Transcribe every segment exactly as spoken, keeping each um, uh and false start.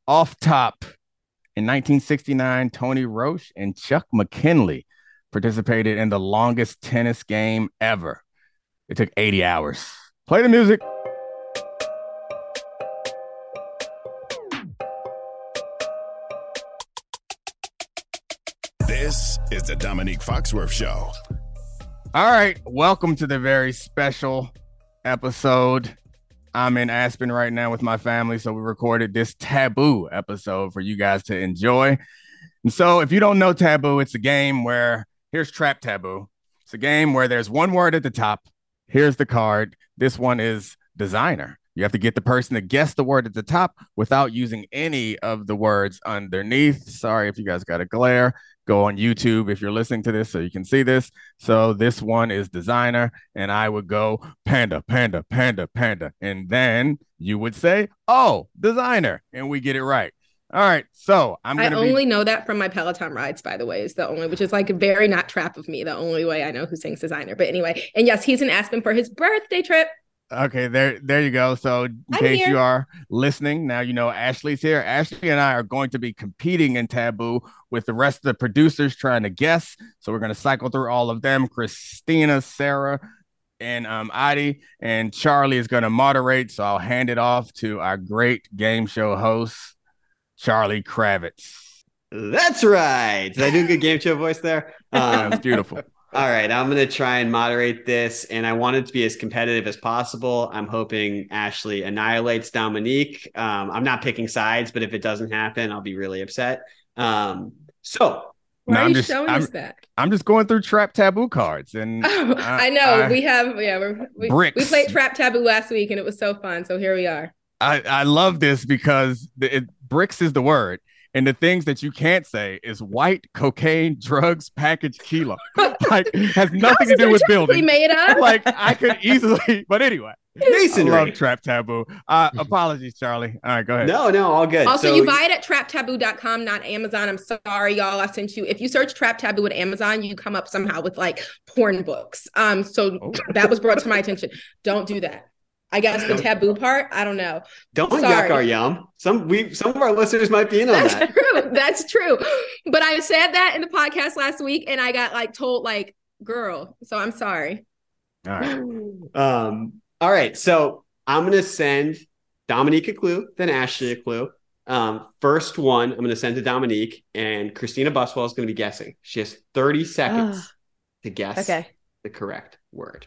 Off top, in nineteen sixty-nine, Tony Roche and Chuck McKinley participated in the longest tennis game ever. It took eighty hours. Play the music. This is the Dominique Foxworth Show. All right, welcome to the very special episode. I'm in Aspen right now with my family, so we recorded this Taboo episode for you guys to enjoy. And so if you don't know Taboo, it's a game where, here's Trap Taboo. It's a game where there's one word at the top. Here's the card. This one is designer. You have to get the person to guess the word at the top without using any of the words underneath. Sorry if you guys got a glare. Go on YouTube if you're listening to this so you can see this. So this one is designer, and I would go panda, panda, panda, panda. And then you would say, oh, designer, and we get it right. All right, so I'm going to I only be... know that from my Peloton rides, by the way, is the only, which is like very not trap of me, the only way I know who sings designer. But anyway, and yes, he's in Aspen for his birthday trip. Okay, there, there you go. So in I'm case here. you are listening, now you know Ashley's here. Ashley and I are going to be competing in Taboo with the rest of the producers trying to guess. So we're going to cycle through all of them. Christina, Sarah, and um, Adi, and Charlie is going to moderate. So I'll hand it off to our great game show host, Charlie Kravitz. That's right. Did I do a good game show voice there? Um, That's beautiful. All right, I'm going to try and moderate this, and I want it to be as competitive as possible. I'm hoping Ashley annihilates Dominique. Um, I'm not picking sides, but if it doesn't happen, I'll be really upset. Um, so, Why No, are I'm you just- showing I'm- us that? I'm just going through Trap Taboo cards, and Oh, I- I know I- we have, yeah, we're, we Bricks. we played Trap Taboo last week, and it was so fun. So here we are. I, I love this because the, it, bricks is the word. And the things that you can't say is white, cocaine, drugs, packaged kilo. Like, has nothing to do with building. Made up. Like, I could easily, but anyway. I Masonry. love Trap Taboo. Uh, apologies, Charlie. All right, go ahead. No, no, all good. Also, So- you buy it at trap taboo dot com, not Amazon. I'm sorry, y'all. I sent you. If you search Trap Taboo at Amazon, you come up somehow with like porn books. Um, so Oh. that was brought to my attention. Don't do that. I guess the taboo part, I don't know. Don't Sorry. yuck our yum. Some we some of our listeners might be in on That's that. true. That's true. But I said that in the podcast last week, and I got like told like, girl. So I'm sorry. All right. Um, all right, so I'm gonna send Dominique a clue, then Ashley a clue. Um, first one, I'm gonna send to Dominique, and Christina Buswell is gonna be guessing. She has thirty seconds Ugh. to guess Okay. the correct word.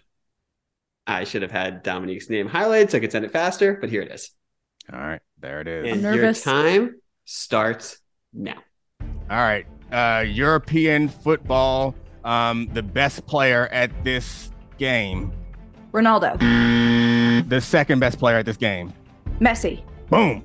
I should have had Dominique's name highlighted so I could send it faster, but here it is. All right. There it is. And I'm your nervous. time starts now. All right. Uh, European football, um, the best player at this game, Ronaldo. the second best player at this game. Messi. Boom.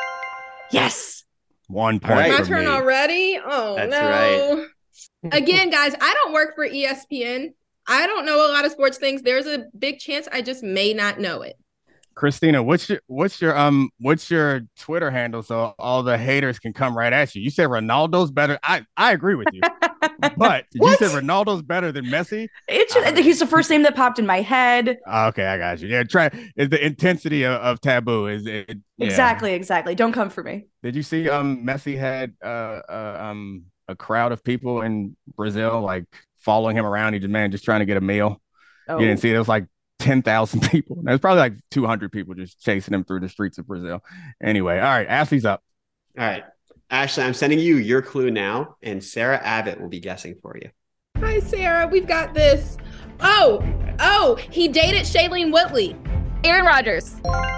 Yes. One point All right. My for turn me. already? Oh, That's no. Again, guys, I don't work for E S P N. I don't know a lot of sports things. There's a big chance I just may not know it. Christina, what's your what's your um what's your Twitter handle so all the haters can come right at you? You said Ronaldo's better. I I agree with you, but you What? said Ronaldo's better than Messi. It's just, he's the first name that popped in my head. Okay, I got you. Yeah, try is the intensity of, of Taboo is it? Yeah. Exactly, exactly. Don't come for me. Did you see um Messi had uh, uh um a crowd of people in Brazil like following him around? He just man just trying to get a meal. Oh. You didn't see it? It was like ten thousand people. There's probably like two hundred people just chasing him through the streets of Brazil. Anyway, all right, Ashley's up. All right. Ashley, I'm sending you your clue now, and Sarah Abbott will be guessing for you. Hi, Sarah. We've got this. Oh, oh, he dated Shailene Woodley. Aaron Rodgers.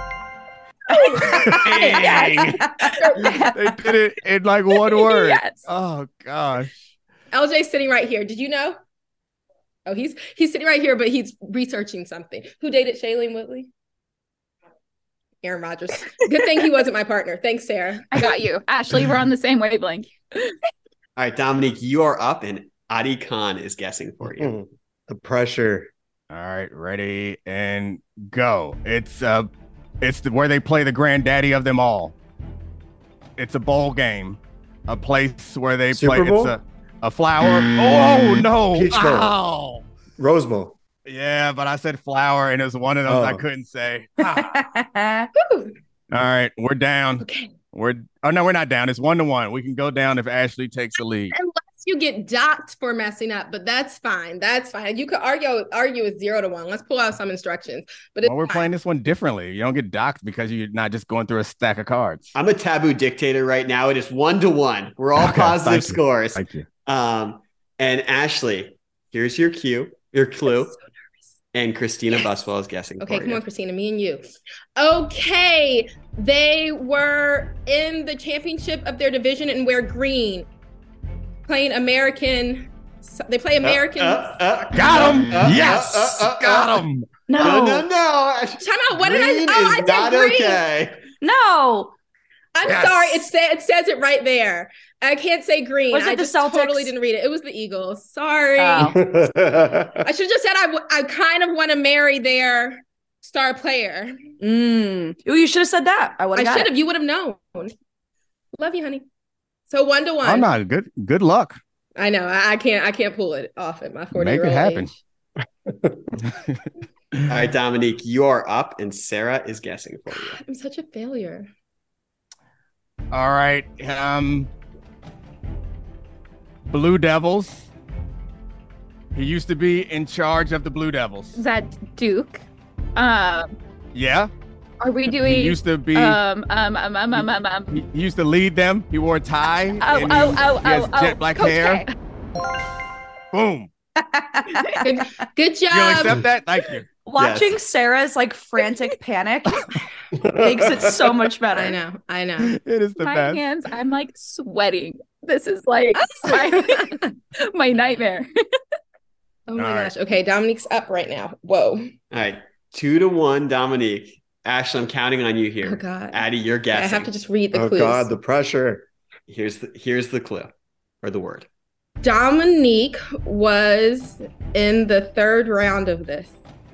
Dang. They did it in like one word. Yes. Oh gosh. L J's sitting right here. Did you know? Oh, he's he's sitting right here, but he's researching something. Who dated Shailene Woodley? Aaron Rodgers. Good thing he wasn't my partner. Thanks, Sarah. I got you. Ashley, we're on the same wavelength. All right, Dominique, you are up, and Adi Khan is guessing for you. The pressure. All right, ready and go. It's uh it's the, where they play the granddaddy of them all. It's a bowl game, a place where they Super play. Bowl? It's a, a flower. Oh no! Peach Bowl. Ow. Rose Bowl. Yeah, but I said flower, and it was one of those I Oh. couldn't say. Ah. All right, we're down. Okay. We're oh no, we're not down. It's one to one. We can go down if Ashley takes the lead. Unless you get docked for messing up, but that's fine. That's fine. You could argue argue with zero to one. Let's pull out some instructions. But well, we're fine. Playing this one differently. You don't get docked because you're not just going through a stack of cards. I'm a taboo dictator right now. It is one to one. We're all okay, positive thank scores. Thank you. Um, and Ashley, here's your cue, your clue. So and Christina yes. Buswell is guessing. Okay, for come you. on, Christina, me and you. Okay, they were in the championship of their division and wear green. Playing American, they play American. Uh, uh, uh, got him! Uh, yes, uh, uh, uh, got him. No, no, no, no. Time out. What did I? Oh, is I said not green. Okay. No, I'm yes. sorry. It says it says it right there. I can't say green. Was it I the just Celtics? Totally didn't read it. It was the Eagles. Sorry. Oh. I should have just said I, w- I kind of want to marry their star player. Mm. You should have said that. I would have. I should have. You would have known. Love you, honey. So one to one. I'm not good. Good luck. I know. I, I can't. I can't pull it off at my forty. Make it happen. All right, Dominique, you are up, and Sarah is guessing for you. I'm such a failure. All right. Um, Blue Devils. He used to be in charge of the Blue Devils. Is that Duke? Um, yeah. Are we doing? He used to be. Um, um, um, um, um, um, um. He, he used to lead them. He wore a tie. Oh, and oh, he, oh, he has oh, jet oh. black Coach hair. K. Boom. good, good job. You'll accept that? Thank you. Watching Yes. Sarah's like frantic panic makes it so much better. I know. I know. It is the My best. hands, I'm like sweating. This is like my, my nightmare. Oh my All gosh. right. Okay, Dominique's up right now. Whoa. All right, two to one, Dominique. Ashley, I'm counting on you here. Oh God. Addie, you're guessing. I have to just read the Oh clues. God, the pressure. Here's the here's the clue or the word. Dominique was in the third round of this.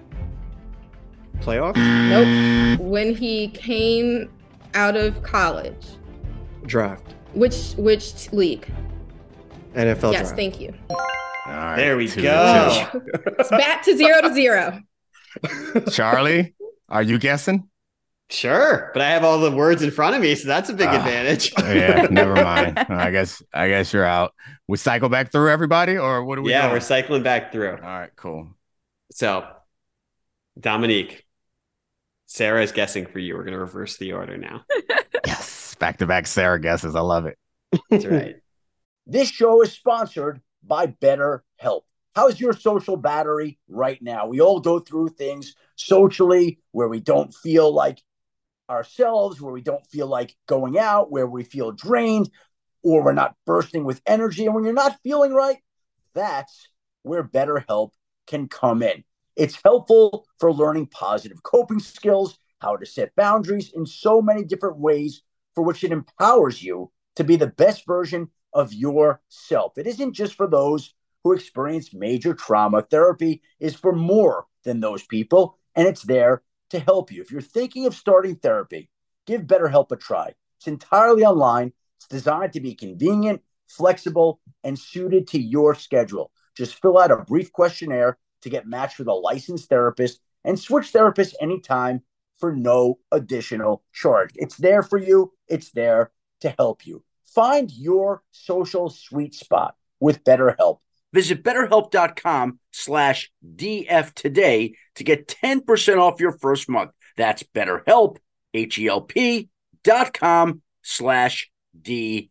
Playoff? Nope. When he came out of college. Draft. Which which league? N F L yes, draft. thank you. All right, There we two go. to It's back to zero to zero. two. Charlie, are you guessing? Sure, but I have all the words in front of me, so that's a big Ah. advantage. Yeah, never mind. I guess I guess you're out. We cycle back through everybody, or what are we yeah, doing? we're cycling back through. All right, cool. So, Dominique, Sarah is guessing for you. We're going to reverse the order now. Yes, back to back Sarah guesses. I love it. That's right. This show is sponsored by BetterHelp. How's your social battery right now? We all go through things socially where we don't feel like ourselves, where we don't feel like going out, where we feel drained, or we're not bursting with energy. And when you're not feeling right, that's where BetterHelp can come in. It's helpful for learning positive coping skills, how to set boundaries in so many different ways for which it empowers you to be the best version of yourself. It isn't just for those who experience major trauma. Therapy is for more than those people, and it's there to help you. If you're thinking of starting therapy, give BetterHelp a try. It's entirely online. It's designed to be convenient, flexible, and suited to your schedule. Just fill out a brief questionnaire to get matched with a licensed therapist and switch therapists anytime for no additional charge. It's there for you. It's there to help you. Find your social sweet spot with BetterHelp. Visit betterhelp.com slash DF today to get ten percent off your first month. That's BetterHelp, H-E-L-P dot com slash DF.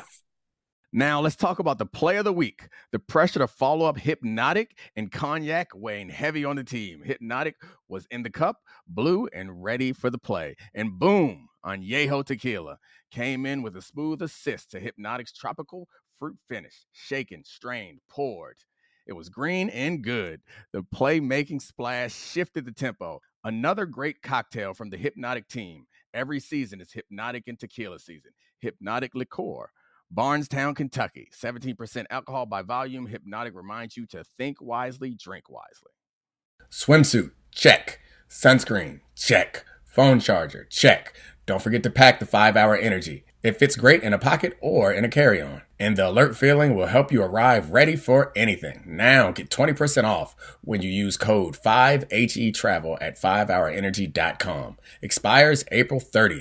Now let's talk about the play of the week. The pressure to follow up Hypnotic and Cognac weighing heavy on the team. Hypnotic was in the cup, blue, and ready for the play. And boom, Añejo Tequila came in with a smooth assist to Hypnotic's tropical fruit finish. Shaken, strained, poured. It was green and good. The playmaking splash shifted the tempo. Another great cocktail from the Hypnotic team. Every season is Hypnotic and Tequila season. Hypnotic Liqueur. Barnstown, Kentucky. seventeen percent alcohol by volume. Hypnotic reminds you to think wisely, drink wisely. Swimsuit, check. Sunscreen, check. Phone charger, check. Don't forget to pack the five hour Energy. It fits great in a pocket or in a carry-on. And the alert feeling will help you arrive ready for anything. Now get twenty percent off when you use code five H E Travel at five hour energy dot com. Expires April thirtieth.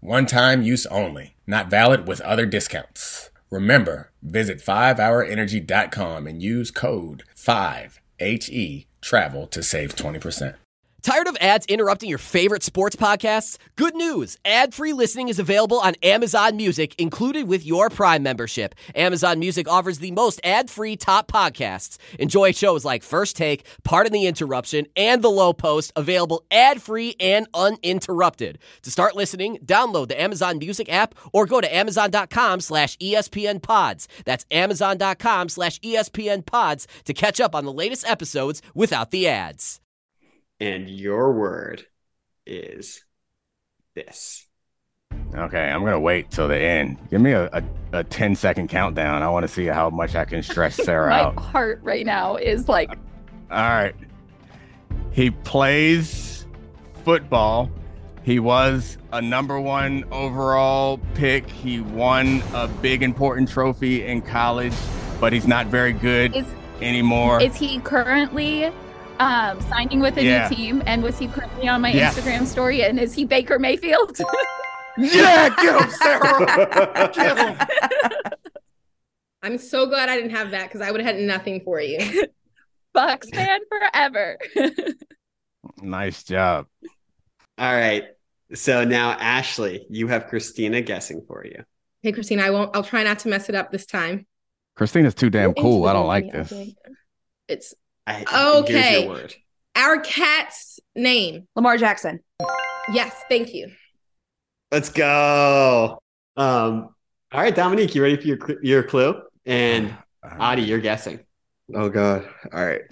One-time use only. Not valid with other discounts. Remember, visit five hour energy dot com and use code five H E travel to save twenty percent. Tired of ads interrupting your favorite sports podcasts? Good news! Ad-free listening is available on Amazon Music, included with your Prime membership. Amazon Music offers the most ad-free top podcasts. Enjoy shows like First Take, Pardon the Interruption, and The Low Post, available ad-free and uninterrupted. To start listening, download the Amazon Music app or go to amazon.com slash ESPN pods. That's amazon.com slash ESPN pods to catch up on the latest episodes without the ads. And your word is this. Okay, I'm gonna wait till the end. Give me a, a, a ten second countdown. I want to see how much I can stretch Sarah My out. heart right now is like, All right. He plays football. He was a number one overall pick. He won a big important trophy in college, but he's not very good is anymore. is he currently um, signing with a Yeah. new team? And was he currently on my Yes. Instagram story? And is he Baker Mayfield? Yeah, get him, Sarah. Get him. I'm so glad I didn't have that because I would have had nothing for you. Bucks fan forever. Nice job. All right. So now, Ashley, you have Christina guessing for you. Hey, Christina, I won't. I'll try not to mess it up this time. Christina's too damn Into cool. the I don't game, like yeah, this. okay. It's I, Okay. Here's your word. our cat's name. Lamar Jackson. Yes, thank you. Let's go. Um. All right, Dominique, you ready for your cl- your clue? And Adi, you're guessing. Oh God. All right.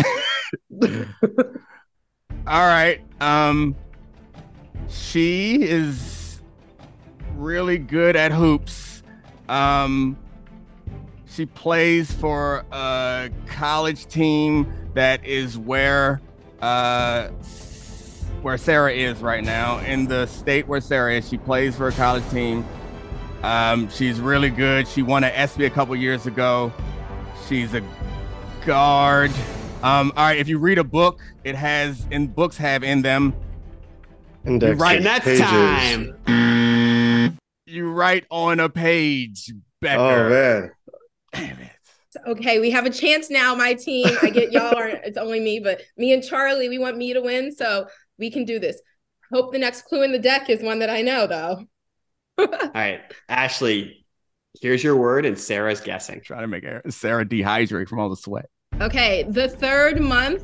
All right. Um, she is really good at hoops. Um, she plays for a college team that is where uh where Sarah is right now, in the state where Sarah is. She plays for a college team. Um, she's really good. She won an ESPY a couple years ago. She's a guard. Um, all right, if you read a book, it has, and books have in them, Index Right, And that's pages. time. you write on a page, Becker. Oh man. Damn it. Okay, we have a chance now, my team. I get y'all aren't, it's only me, but me and Charlie, we want me to win, so we can do this. Hope the next clue in the deck is one that I know, though. All right, Ashley, here's your word, and Sarah's guessing. Trying to make Sarah dehydrate from all the sweat. Okay, the third month,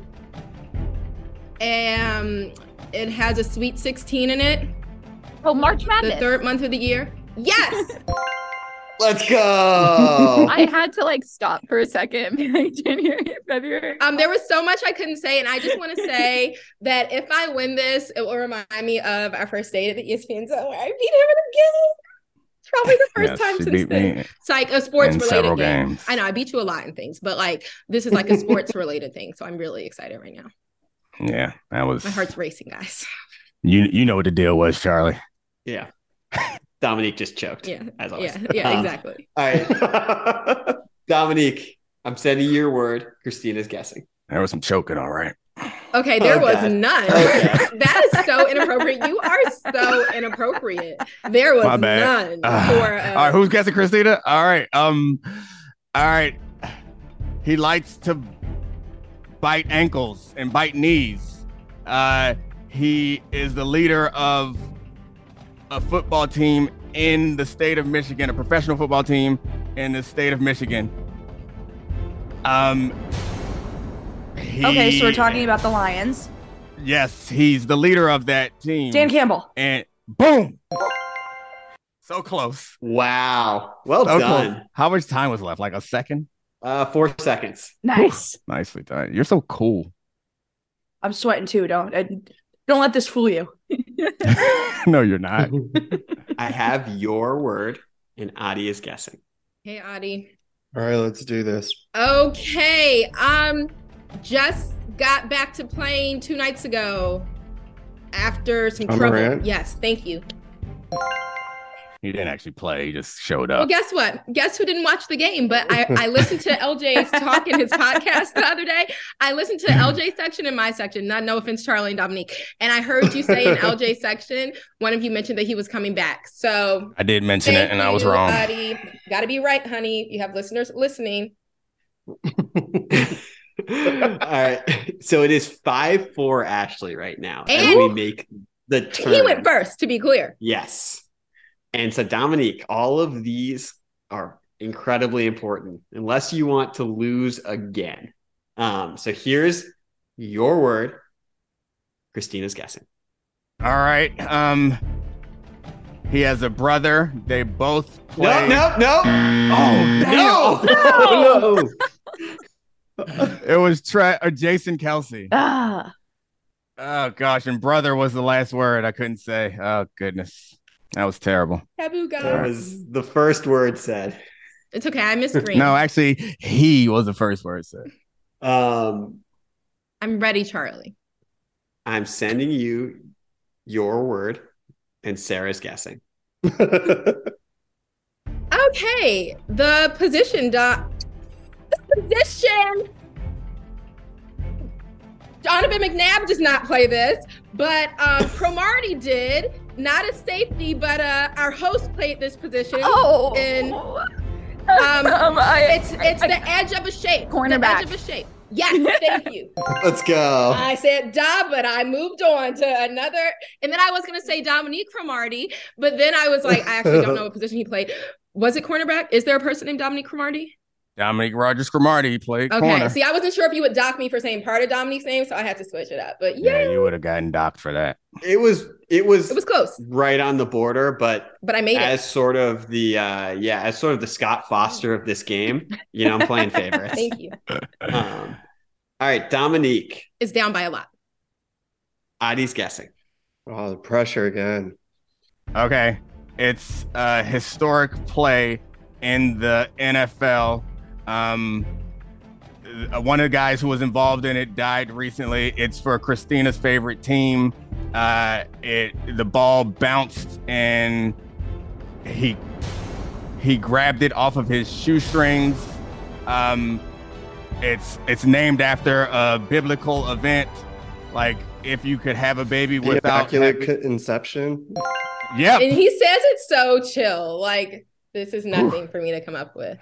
um, it has a Sweet sixteen in it. Oh, March The Madness. third month of the year. Yes. Let's go. I had to like stop for a second. Like January, February. Um, there was so much I couldn't say, and I just want to say that if I win this, it will remind me of our first date at the E S P N Zone where I beat him in a game. It's probably the first Yes, time she since beat then. me It's like a sports in related several game. games. I know I beat you a lot in things, but like this is like a sports related thing, so I'm really excited right now. Yeah, that was. My heart's racing, guys. You you know what the deal was, Charlie. Yeah. Dominique just choked. Yeah, As always. yeah, yeah, Um, exactly. All right. Dominique, I'm sending you your word. Christina's guessing. There was some choking, all right. Okay, there Oh, was God. none. Okay. That is so inappropriate. You are so inappropriate. There was My bad. none Ah. for. Uh, all right, who's guessing Christina? All right. Um, all right. He likes to bite ankles and bite knees. Uh, he is the leader of a football team in the state of Michigan, a professional football team in the state of Michigan. Um. he- Okay, so we're talking about the Lions. Yes, he's the leader of that team. Dan Campbell. And boom. So close. Wow. Well So done. close. How much time was left? Like a second? Uh, four seconds. Nice. Nicely done. You're so cool. I'm sweating too. Don't uh, don't let this fool you. No, you're not. I have your word, and Adi is guessing. Hey, Adi. All right, let's do this. Okay. Um, just got back to playing two nights ago after some John trouble. Morant? Yes, thank you. He didn't actually play. He just showed Well, up. guess what? Guess who didn't watch the game? But I, I listened to L J's talk in his podcast the other day. I listened to L J section and my section. Not no offense, Charlie and Dominique. And I heard you say in L J section, one of you mentioned that he was coming back. So I did mention it, and I was wrong. Got to be right, honey. You have listeners listening. All right. So it is five four Ashley right now. And as we make the turn. He went first, to be clear. Yes. And so, Dominique, all of these are incredibly important unless you want to lose again. Um, so here's your word. Christina's guessing. All right. Um, he has a brother. They both play. No, no, no. Oh, no. no. no. It was Tra- or Jason Kelsey. Ah. Oh, gosh. And brother was the last word I couldn't say. Oh, goodness. That was terrible. Taboo guys. That was the first word said. It's okay. I missed green. No, actually, he was the first word said. Um, I'm ready, Charlie. I'm sending you your word, and Sarah's guessing. Okay. The position, doc. The position. Donovan McNabb does not play this, but um, Cromartie did. Not a safety, but uh, our host played this position. Oh. And um, Um, I- it's it's I- the edge of a shape. Cornerback. The edge of a shape. Yes, thank you. Let's go. I said da, but I moved on to another. And then I was going to say Dominique Cromartie, but then I was like, I actually don't know what position he played. Was it cornerback? Is there a person named Dominique Cromartie? Dominique Rogers Cromartie played Okay. corner. See, I wasn't sure if you would dock me for saying part of Dominique's name, so I had to switch it up. But Yeah, yeah, you would have gotten docked for that. It was it was it was close, right on the border, but but I made as it. sort of the uh yeah, as sort of the Scott Foster of this game, you know, I'm playing favorites. Thank you. Um, all right, Dominique. It's down by a lot. Adi's guessing. Oh, the pressure again. Okay. It's a historic play in the N F L. Um, uh, one of the guys who was involved in it died recently. It's for Christina's favorite team. Uh, it the ball bounced and he he grabbed it off of his shoestrings. Um, it's it's named after a biblical event, like if you could have a baby The without Immaculate having- Conception. Yep. And he says it so chill. Like, this is nothing for me to come up with.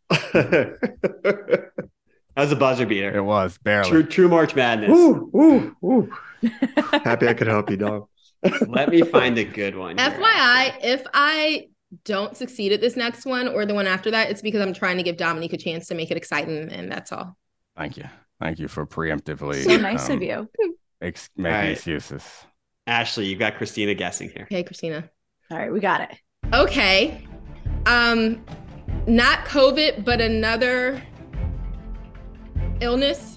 That was a buzzer beater. It was barely. True, true March Madness. Ooh, ooh, ooh. Happy I could help you, dog. Let me find a good one. here. F Y I, if I don't succeed at this next one or the one after that, it's because I'm trying to give Dominique a chance to make it exciting, and that's all. Thank you. Thank you for preemptively. So nice um, of you. Ex- making All right. excuses. Ashley, you got Christina guessing here. Okay, Christina. All right, we got it. Okay. Um, not COVID, but another illness.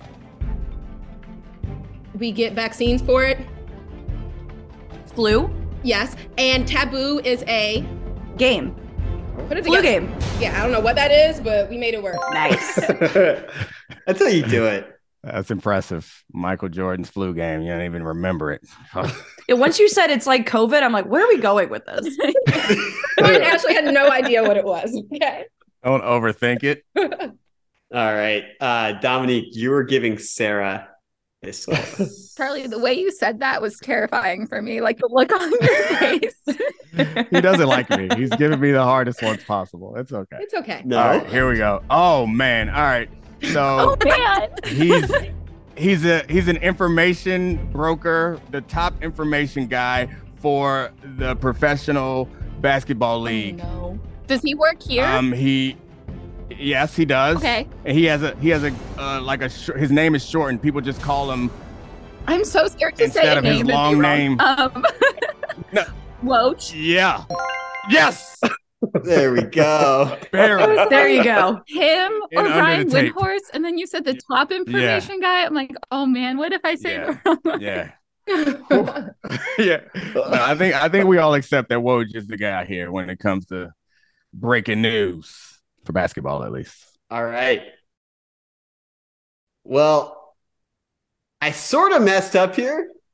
We get vaccines for it. Flu Yes. And taboo is a game. put it Flu together. game. Yeah, I don't know what that is, but we made it work. Nice. That's how you do it. That's impressive. Michael Jordan's flu game. You don't even remember it. Yeah, once you said it's like COVID, I'm like, where are we going with this? I actually had no idea what it was. Okay. Don't overthink it. All right. Uh, Dominique, you were giving Sarah this score. Charlie, the way you said that was terrifying for me. Like the look on your face. He doesn't like me. He's giving me the hardest ones possible. It's okay. It's okay. No. All right, here we go. Oh man. All right. So Oh man. he's he's a he's an information broker, the top information guy for the professional basketball league. No. Does he work here? Um, he, yes, he does. Okay. And he has a he has a uh, like a sh- his name is shortened. People just call him I'm so scared to say instead a of his name and be long wrong. name. Um, No. Woj. Yeah. Yes. There we go. Barely. There you go. Him In or under Brian the tape. Windhorse, and then you said the top information guy. I'm like, oh man, what if I say Yeah. the wrong one? Yeah. Yeah. No, I think I think we all accept that Woj is the guy here when it comes to breaking news for basketball, at least. All right. Well, I sort of messed up here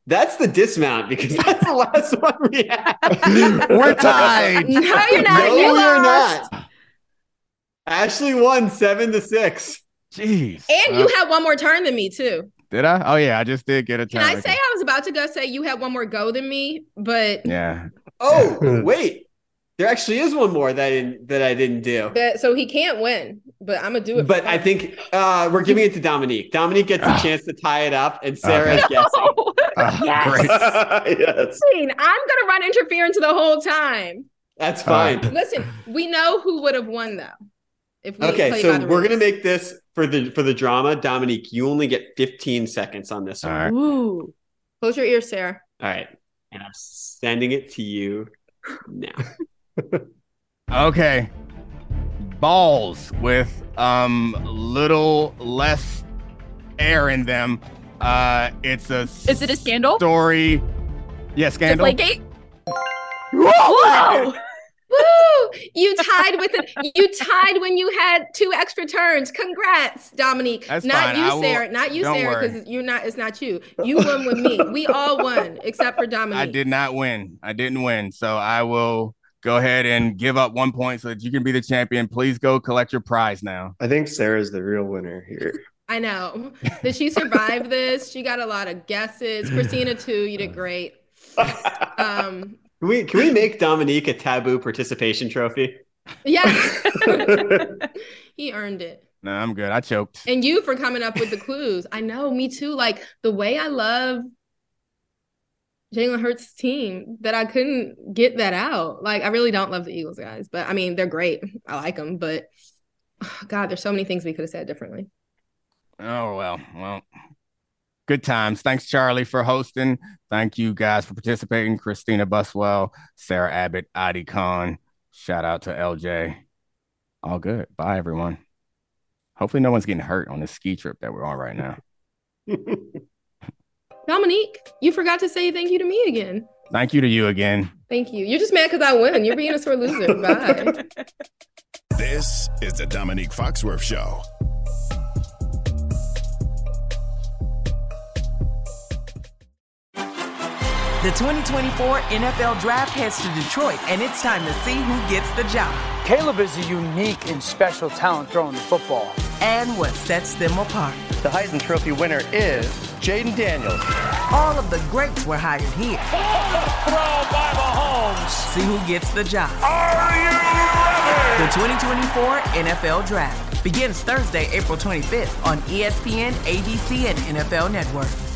That's the dismount because that's the last one we had. We're tied. No, you're not. No, you you're lost. not. Ashley won seven to six. Jeez. And Uh, you had one more turn than me too. did I? Oh yeah, I just did get a turn. Can I say I was about to go say you had one more go than me, but Yeah. Oh, wait. There actually is one more that I didn't, that I didn't do. that so he can't win. But I'm gonna do it. But for I fun. think uh, we're giving it to Dominique. Dominique gets a chance to tie it up, and Sarah's Okay. guessing. Oh, Yes. Great. yes. I'm gonna run interference the whole time. That's All right. fine. Listen, we know who would have won though. If we Okay, play so by the we're gonna rules. make this for the for the drama. Dominique, you only get fifteen seconds on this All one. right. Ooh. Close your ears, Sarah. All right, and I'm sending it to you now. Okay. Balls with um little less air in them. Uh it's a Is it a scandal? story. Yeah, scandal. Deflategate? Whoa! Woo! You tied with it. You tied when you had two extra turns. Congrats, Dominique. That's not fine. you, I will- Sarah. Not you, don't Sarah, worry. because you're not. It's not you. You won with me. We all won except for Dominique. I did not win. I didn't win. So I will go ahead and give up one point so that you can be the champion. Please go collect your prize now. I think Sarah's the real winner here. I know. Did she survive this? She got a lot of guesses. Christina too. You did great. Um. Can we can we make Dominique a taboo participation trophy? Yeah. He earned it. No, I'm good. I choked. And you for coming up with the clues. I know, me too. Like the way I love Jalen Hurts' team that I couldn't get that out. Like I really don't love the Eagles guys, but I mean, they're great. I like them, but oh, God, there's so many things we could have said differently. Oh, well, well, good times. Thanks, Charlie, for hosting. Thank you guys for participating. Christina Buswell, Sarah Abbott, Adi Khan. Shout out to L J. All good. Bye, everyone. Hopefully no one's getting hurt on this ski trip that we're on right now. Dominique, you forgot to say thank you to me again. Thank you to you again. Thank you. You're just mad because I win. You're being a sore loser. Bye. This is the Dominique Foxworth Show. The twenty twenty-four N F L Draft heads to Detroit, and it's time to see who gets the job. Caleb is a unique and special talent throwing the football. And what sets them apart. The Heisman Trophy winner is Jaden Daniels. All of the greats were hired here. Throw by Mahomes. See who gets the job. Are you ready? The twenty twenty-four N F L Draft begins Thursday, April twenty-fifth on E S P N, A B C, and N F L Network.